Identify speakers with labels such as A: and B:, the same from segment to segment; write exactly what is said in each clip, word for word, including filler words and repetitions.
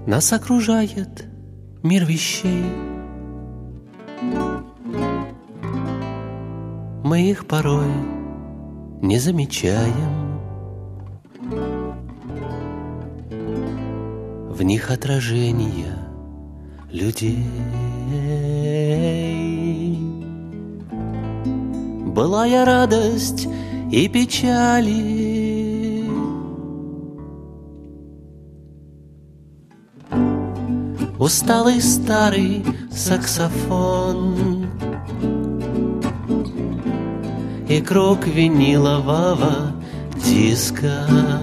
A: Нас окружает мир вещей, мы их порой не замечаем. В них отражение людей. Былая радость и печали, усталый старый саксофон и круг винилового диска.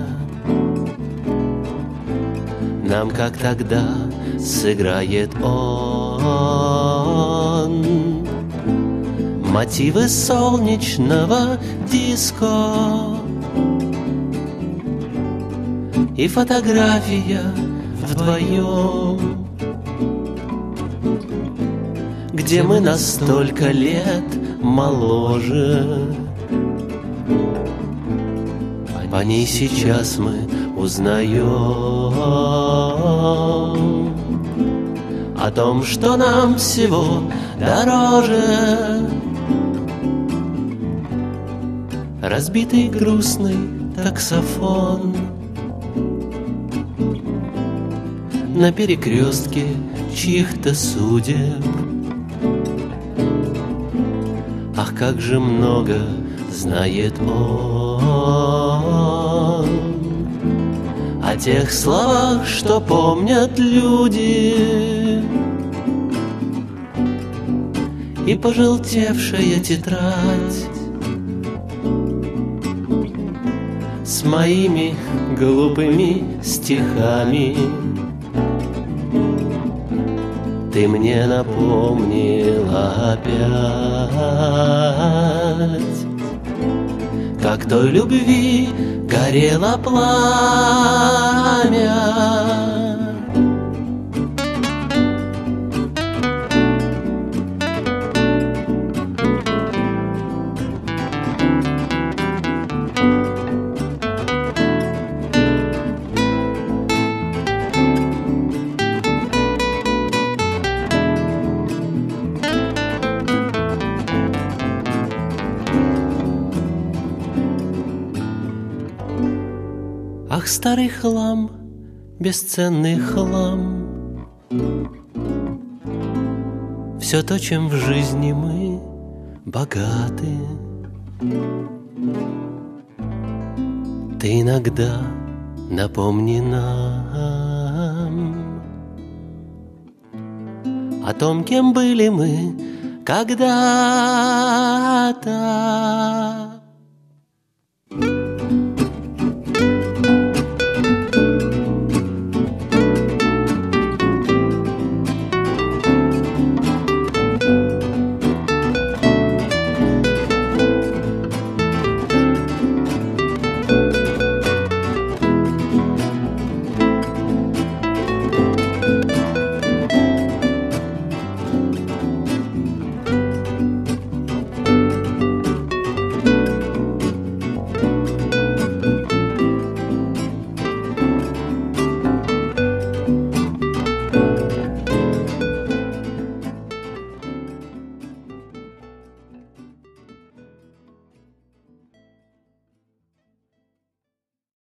A: Нам, как тогда, сыграет он мотивы солнечного диско. И фотография вдвоем, где мы на столько лет моложе. По ней сейчас мы узнаем о том, что нам всего дороже. Разбитый грустный таксофон на перекрестке чьих-то судеб. Ах, как же много знает он о тех словах, что помнят люди. И пожелтевшая тетрадь с моими глупыми стихами ты мне напомнила опять, как той любви горело пламя. Ах, старый хлам, бесценный хлам, все то, чем в жизни мы богаты. Ты иногда напомни нам о том, кем были мы когда-то.